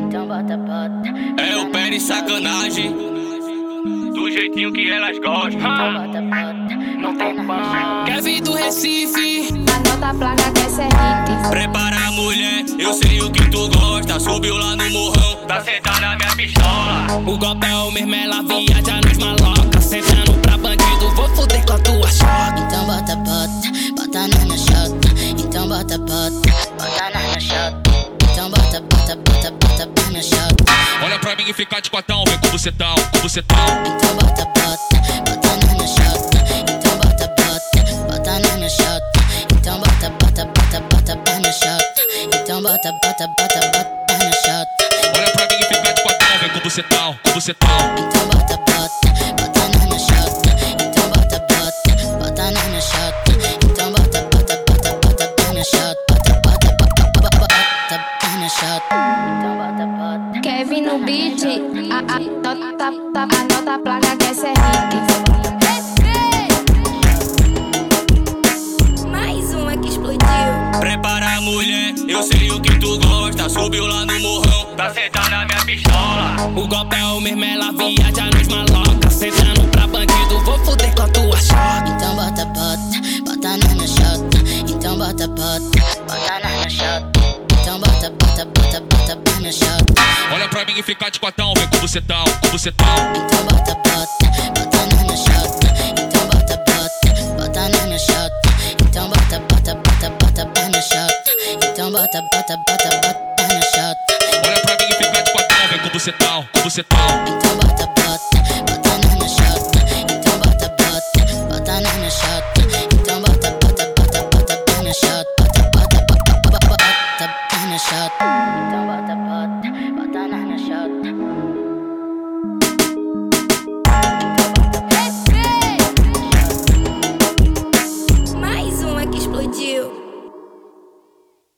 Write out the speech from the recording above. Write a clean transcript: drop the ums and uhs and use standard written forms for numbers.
Então bota, bota. É o pé de sacanagem, do jeitinho que elas gostam. Então bota, bota. Não tem pão. Kevin do Recife, Anota a placa que essa é hit. prepara mulher, eu sei o que tu gosta. Subiu lá no morrão, tá sentada na minha pistola. O golpe é o mesmo, ela viaja nos maloca. Sentando pra bandido, vou foder com a tua chota. Então bota, bota. Bota nós na chota. Então bota, bota. Bota nós na chota. Então bota, bota, bota, bota, bota na chota. Olha pra mim e fica de cotão, vem com bucetão, com bucetão. Então bota, bota. Bota nós na chota. Então bota, bota. Bota nós na chota. Então bota, bota, bota, bota, bota na chota. Então bota, bota, bota, bota na chota. Olha pra mim e fica de cotão, vem com bucetão, com bucetão. Então bota, bota. Bota nós na chota. Então bota, bota. Bota nós na chota. Então bota, bota, bota, bota, bota na chota. Bota, bota, bota, bota, bota na chota. Então bota, bota. Kevin no beat. Anota a placa que essa é hit. Mais uma que explodiu. Prepara mulher, eu sei o que tu gosta. Subiu lá no morrão, tá sentada na minha pistola. O golpe é o mesmo, ela viaja nos maloca. Sentando pra bandido, vou foder com a tua chota. Então bota, bota. Bota nós na chota. Então bota, bota. Bota nós na chota. Então bota, bota, bota, bota, bota na chota. Olha pra mim e fica de cotão, vem com bucetão, com bucetão. Então bota, bota. Bota nós na chota. Então bota, bota. Bota nós na chota. Então bota, bota, bota, bota, bota na chota. Então bota, bota, bota, bota na chota. Olha pra mim e fica de cotão, vem com bucetão, com bucetão. Então